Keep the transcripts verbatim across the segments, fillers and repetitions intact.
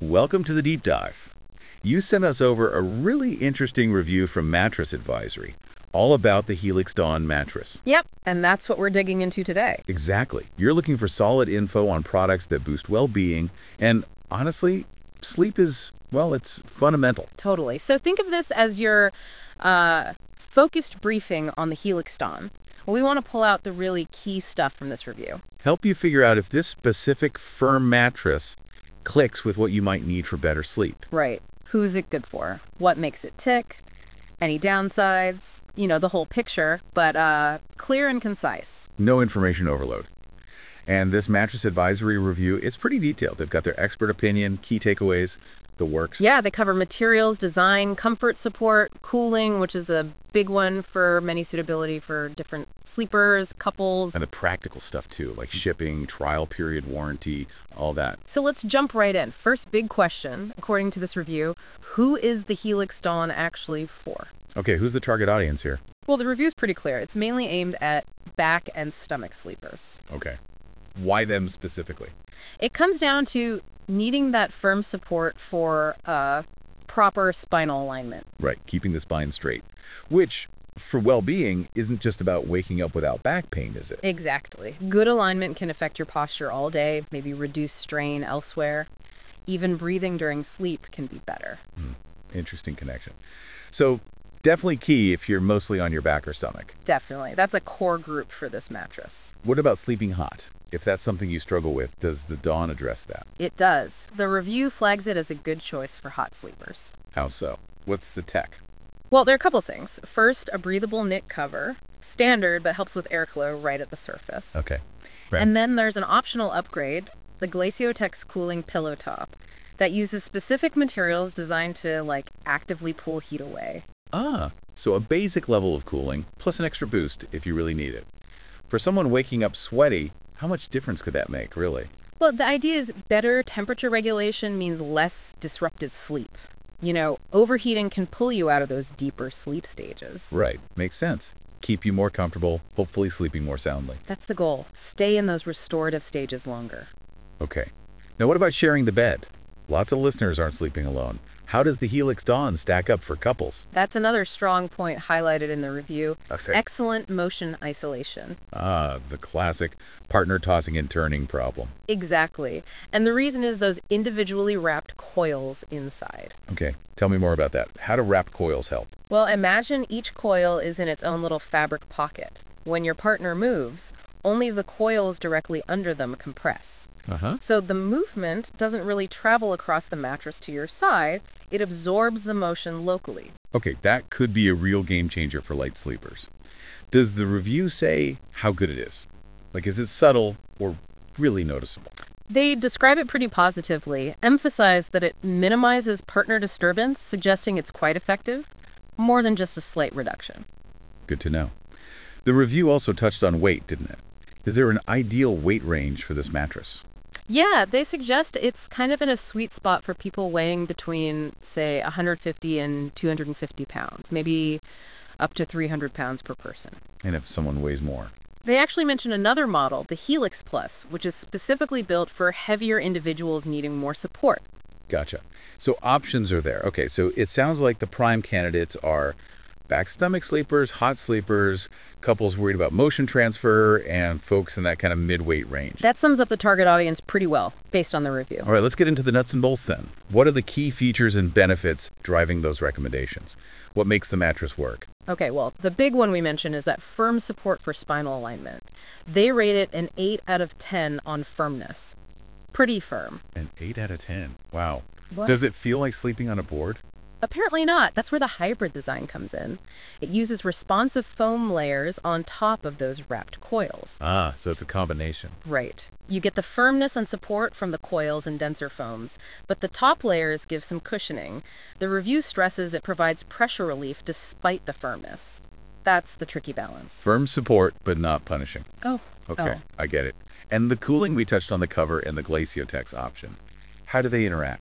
Welcome to the deep dive. You sent us over a really interesting review from Mattress Advisory, all about the Helix Dawn mattress. Yep, and that's what we're digging into today. Exactly. You're looking for solid info on products that boost well-being, and honestly, sleep is, well, it's fundamental. Totally. So think of this as your uh, focused briefing on the Helix Dawn. Well, we want to pull out the really key stuff from this review. Help you figure out if this specific firm mattress clicks with what you might need for better sleep. Right. Who's it good for? What makes it tick? Any downsides? You know, the whole picture, but uh, clear and concise. No information overload. And this Mattress Advisory review, it's pretty detailed. They've got their expert opinion, key takeaways, the works. Yeah, they cover materials, design, comfort support, cooling, which is a big one for many suitability for different sleepers, couples. And the practical stuff too, like shipping, trial period warranty, all that. So let's jump right in. First big question, according to this review, who is the Helix Dawn actually for? Okay, who's the target audience here? Well, the review's pretty clear. It's mainly aimed at back and stomach sleepers. Okay. Why them specifically? It comes down to needing that firm support for uh, proper spinal alignment. Right, keeping the spine straight. Which, for well-being, isn't just about waking up without back pain, is it? Exactly. Good alignment can affect your posture all day, maybe reduce strain elsewhere. Even breathing during sleep can be better. Hmm. Interesting connection. So, definitely key if you're mostly on your back or stomach. Definitely. That's a core group for this mattress. What about sleeping hot? If that's something you struggle with, does the Dawn address that? It does. The review flags it as a good choice for hot sleepers. How so? What's the tech? Well, there are a couple things. First, a breathable knit cover. Standard, but helps with airflow right at the surface. Okay. Right. And then there's an optional upgrade, the Glaciotex Cooling Pillow Top, that uses specific materials designed to, like, actively pull heat away. Ah, so a basic level of cooling, plus an extra boost if you really need it. For someone waking up sweaty, how much difference could that make, really? Well, the idea is better temperature regulation means less disrupted sleep. You know, overheating can pull you out of those deeper sleep stages. Right, makes sense. Keep you more comfortable, hopefully sleeping more soundly. That's the goal. Stay in those restorative stages longer. Okay. Now what about sharing the bed? Lots of listeners aren't sleeping alone. How does the Helix Dawn stack up for couples? That's another strong point highlighted in the review. Okay. Excellent motion isolation. Ah, the classic partner tossing and turning problem. Exactly. And the reason is those individually wrapped coils inside. Okay, tell me more about that. How do wrapped coils help? Well, imagine each coil is in its own little fabric pocket. When your partner moves, only the coils directly under them compress. Uh-huh. So the movement doesn't really travel across the mattress to your side. It absorbs the motion locally. Okay, that could be a real game changer for light sleepers. Does the review say how good it is? Like, is it subtle or really noticeable? They describe it pretty positively, emphasize that it minimizes partner disturbance, suggesting it's quite effective, more than just a slight reduction. Good to know. The review also touched on weight, didn't it? Is there an ideal weight range for this mattress? Yeah, they suggest it's kind of in a sweet spot for people weighing between, say, one hundred fifty and two hundred fifty pounds, maybe up to three hundred pounds per person. And if someone weighs more? They actually mention another model, the Helix Plus, which is specifically built for heavier individuals needing more support. Gotcha. So options are there. Okay, so it sounds like the prime candidates are back stomach sleepers, hot sleepers, couples worried about motion transfer, and folks in that kind of mid-weight range. That sums up the target audience pretty well, based on the review. All right, let's get into the nuts and bolts then. What are the key features and benefits driving those recommendations? What makes the mattress work? Okay, well, the big one we mentioned is that firm support for spinal alignment. They rate it an eight out of ten on firmness. Pretty firm. An eight out of ten. Wow. What? Does it feel like sleeping on a board? Apparently not. That's where the hybrid design comes in. It uses responsive foam layers on top of those wrapped coils. Ah, so it's a combination. Right. You get the firmness and support from the coils and denser foams, but the top layers give some cushioning. The review stresses it provides pressure relief despite the firmness. That's the tricky balance. Firm support, but not punishing. Oh. Okay, Oh. I get it. And the cooling, we touched on the cover and the Glaciotex option. How do they interact?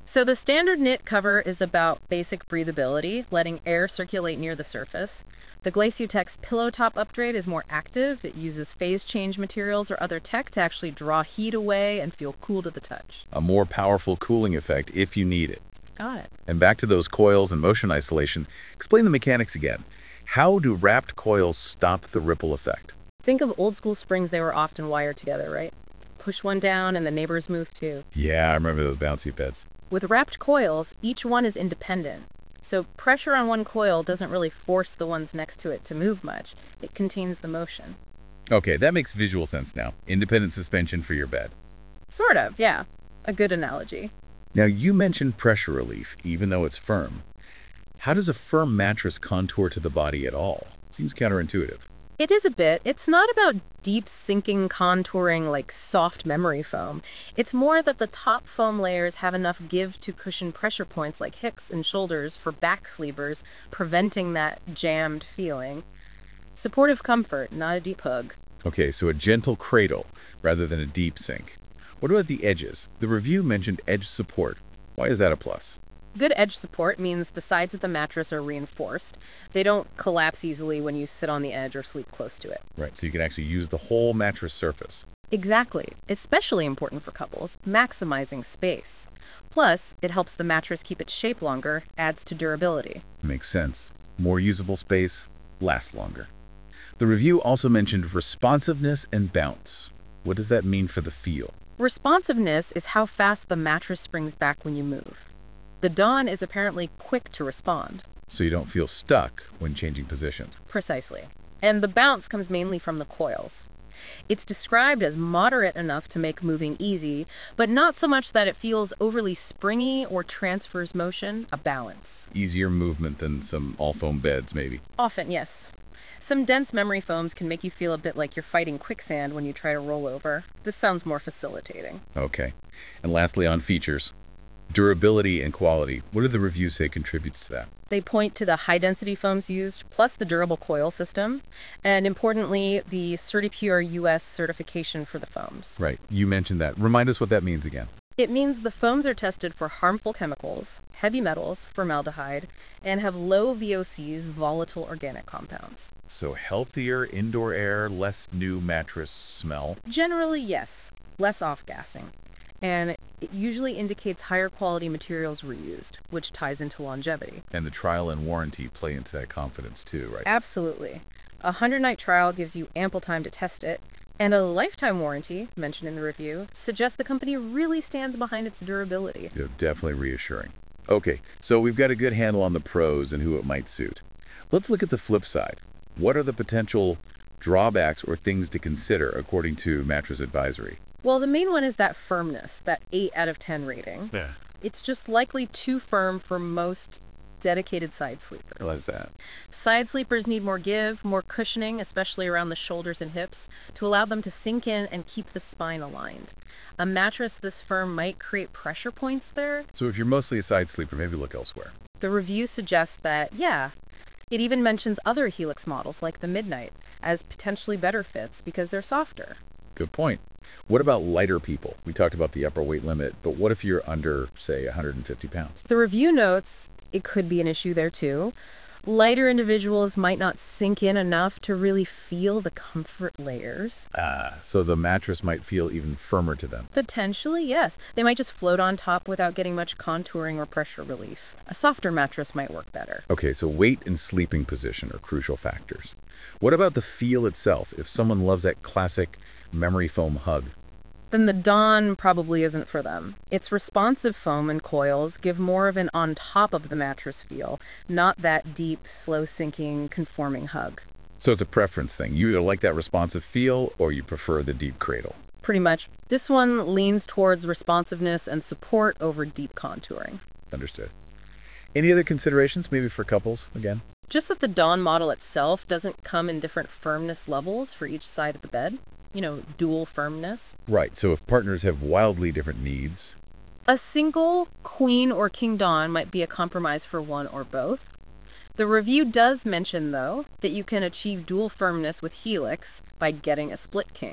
So the standard knit cover is about basic breathability, letting air circulate near the surface. The Glaciotex pillow top upgrade is more active. It uses phase change materials or other tech to actually draw heat away and feel cool to the touch. A more powerful cooling effect if you need it. Got it. And back to those coils and motion isolation, explain the mechanics again. How do wrapped coils stop the ripple effect? Think of old school springs, they were often wired together, right? Push one down and the neighbors move too. Yeah, I remember those bouncy beds. With wrapped coils, each one is independent. So pressure on one coil doesn't really force the ones next to it to move much. It contains the motion. Okay, that makes visual sense now. Independent suspension for your bed. Sort of, yeah. A good analogy. Now, you mentioned pressure relief, even though it's firm. How does a firm mattress contour to the body at all? Seems counterintuitive. It is a bit. It's not about deep sinking contouring like soft memory foam. It's more that the top foam layers have enough give to cushion pressure points like hips and shoulders for back sleepers, preventing that jammed feeling. Supportive comfort, not a deep hug. Okay, so a gentle cradle rather than a deep sink. What about the edges? The review mentioned edge support. Why is that a plus? Good edge support means the sides of the mattress are reinforced. They don't collapse easily when you sit on the edge or sleep close to it. Right, so you can actually use the whole mattress surface. Exactly. Especially important for couples, maximizing space. Plus, it helps the mattress keep its shape longer, adds to durability. Makes sense. More usable space, lasts longer. The review also mentioned responsiveness and bounce. What does that mean for the feel? Responsiveness is how fast the mattress springs back when you move. The Dawn is apparently quick to respond. So you don't feel stuck when changing positions. Precisely. And the bounce comes mainly from the coils. It's described as moderate enough to make moving easy, but not so much that it feels overly springy or transfers motion, a balance. Easier movement than some all-foam beds, maybe. Often, yes. Some dense memory foams can make you feel a bit like you're fighting quicksand when you try to roll over. This sounds more facilitating. Okay. And lastly, on features. Durability and quality. What do the reviews say contributes to that? They point to the high-density foams used, plus the durable coil system, and importantly, the CertiPure U S certification for the foams. Right. You mentioned that. Remind us what that means again. It means the foams are tested for harmful chemicals, heavy metals, formaldehyde, and have low V O Cs, volatile organic compounds. So healthier indoor air, less new mattress smell. Generally, yes, less off-gassing. And it usually indicates higher quality materials were used, which ties into longevity. And the trial and warranty play into that confidence too, right? Absolutely. A hundred-night trial gives you ample time to test it, and a lifetime warranty, mentioned in the review, suggests the company really stands behind its durability. Yeah, definitely reassuring. Okay, so we've got a good handle on the pros and who it might suit. Let's look at the flip side. What are the potential drawbacks or things to consider according to Mattress Advisory? Well, the main one is that firmness, that eight out of ten rating. Yeah. It's just likely too firm for most dedicated side sleepers. Realize that. Side sleepers need more give, more cushioning, especially around the shoulders and hips, to allow them to sink in and keep the spine aligned. A mattress this firm might create pressure points there. So if you're mostly a side sleeper, maybe look elsewhere. The review suggests that, yeah. It even mentions other Helix models, like the Midnight, as potentially better fits because they're softer. Good point. What about lighter people? We talked about the upper weight limit, but what if you're under, say, one hundred fifty pounds? The review notes it could be an issue there too. Lighter individuals might not sink in enough to really feel the comfort layers. Ah, so the mattress might feel even firmer to them. Potentially, yes. They might just float on top without getting much contouring or pressure relief. A softer mattress might work better. Okay, so weight and sleeping position are crucial factors. What about the feel itself? If someone loves that classic memory foam hug, Then the Dawn probably isn't for them. Its responsive foam and coils give more of an on top of the mattress feel, not that deep, slow sinking, conforming hug. so it's a preference thing. You either like that responsive feel or you prefer the deep cradle. Pretty much. This one leans towards responsiveness and support over deep contouring. Understood. Any other considerations, maybe for couples, again? Just that the Dawn model itself doesn't come in different firmness levels for each side of the bed. You know, dual firmness. Right, so if partners have wildly different needs, A single queen or king Dawn might be a compromise for one or both. The review does mention, though, that you can achieve dual firmness with Helix by getting a split king.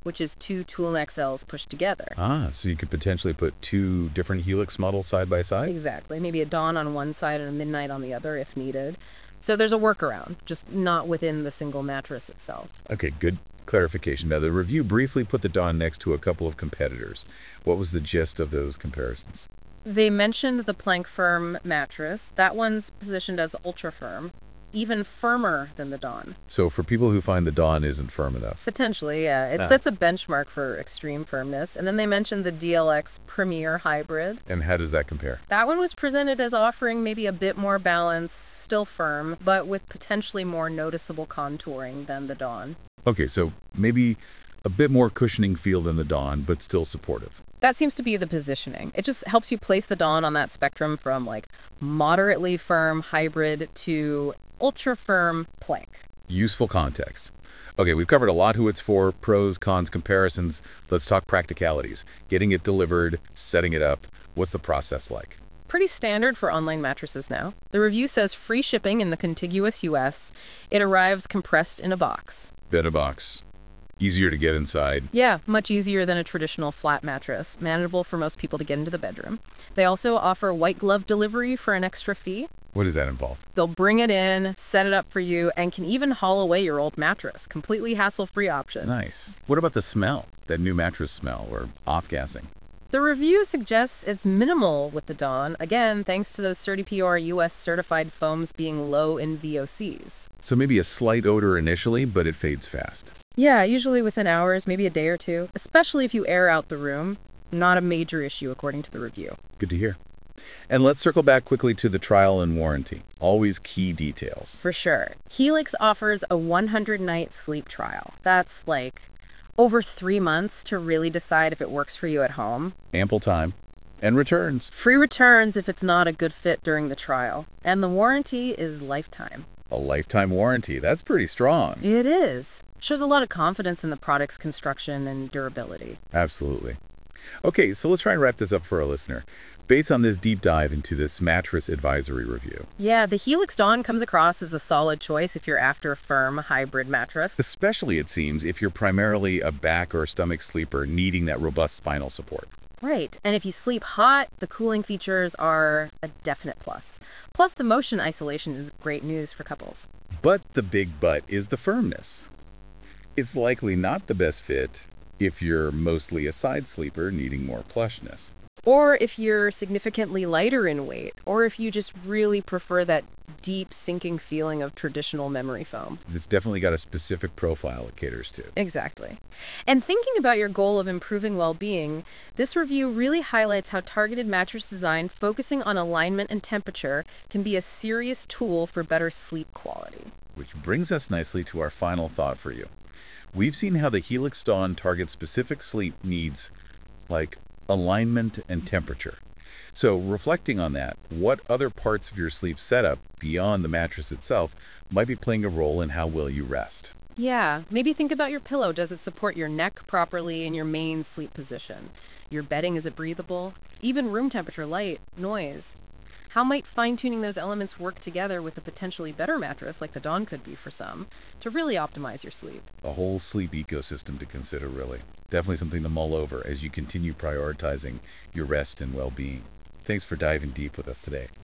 which is two Toolneck cells pushed together. Ah, so you could potentially put two different Helix models side by side? Exactly. Maybe a Dawn on one side and a Midnight on the other if needed. So there's a workaround, just not within the single mattress itself. Okay, good clarification. Now, the review briefly put the Dawn next to a couple of competitors. What was the gist of those comparisons? They mentioned the Plank Firm mattress. That one's positioned as ultra firm, even firmer than the Dawn. So for people who find the Dawn isn't firm enough. Potentially, yeah. It Ah. sets a benchmark for extreme firmness. And then they mentioned the D L X Premier Hybrid. And how does that compare? That one was presented as offering maybe a bit more balance, still firm, but with potentially more noticeable contouring than the Dawn. Okay, so maybe a bit more cushioning feel than the Dawn, but still supportive. That seems to be the positioning. It just helps you place the Dawn on that spectrum from like moderately firm hybrid to ultra firm plank. Useful context. Okay, we've covered a lot who it's for, pros, cons, comparisons. Let's talk practicalities. Getting it delivered, setting it up. What's the process like? Pretty standard for online mattresses now. The review says free shipping in the contiguous U S. It arrives compressed in a box. Bed a box. Easier to get inside. Yeah, much easier than a traditional flat mattress, manageable for most people to get into the bedroom. They also offer white glove delivery for an extra fee. What does that involve? They'll bring it in, set it up for you, and can even haul away your old mattress. Completely hassle-free option. Nice. What about the smell? That new mattress smell or off-gassing? The review suggests it's minimal with the Dawn, again, thanks to those CertiPure U S certified foams being low in V O Cs. So maybe a slight odor initially, but it fades fast. Yeah, usually within hours, maybe a day or two, especially if you air out the room. Not a major issue, according to the review. Good to hear. And let's circle back quickly to the trial and warranty. Always key details. For sure. Helix offers a one hundred night sleep trial. That's like over three months to really decide if it works for you at home. Ample time. And returns. Free returns if it's not a good fit during the trial. And the warranty is lifetime. A lifetime warranty. That's pretty strong. It is. Shows a lot of confidence in the product's construction and durability. Absolutely. Okay, so let's try and wrap this up for our listener. Based on this deep dive into this mattress advisory review, Yeah, the Helix Dawn comes across as a solid choice if you're after a firm hybrid mattress. especially it seems if you're primarily a back or stomach sleeper needing that robust spinal support. Right, and if you sleep hot, the cooling features are a definite plus. Plus, the motion isolation is great news for couples. But the big but is the firmness. It's likely not the best fit if you're mostly a side sleeper needing more plushness. Or if you're significantly lighter in weight, or if you just really prefer that deep sinking feeling of traditional memory foam. It's definitely got a specific profile it caters to. Exactly. And thinking about your goal of improving well-being, this review really highlights how targeted mattress design focusing on alignment and temperature can be a serious tool for better sleep quality. Which brings us nicely to our final thought for you. We've seen how the Helix Dawn targets specific sleep needs like alignment and temperature. So reflecting on that, what other parts of your sleep setup beyond the mattress itself might be playing a role in how well you rest? Yeah, maybe think about your pillow. Does it support your neck properly in your main sleep position? Your bedding, is it breathable? Even room temperature, light, noise. How might fine-tuning those elements work together with a potentially better mattress, like the Dawn could be for some, to really optimize your sleep? A whole sleep ecosystem to consider, really. Definitely something to mull over as you continue prioritizing your rest and well-being. Thanks for diving deep with us today.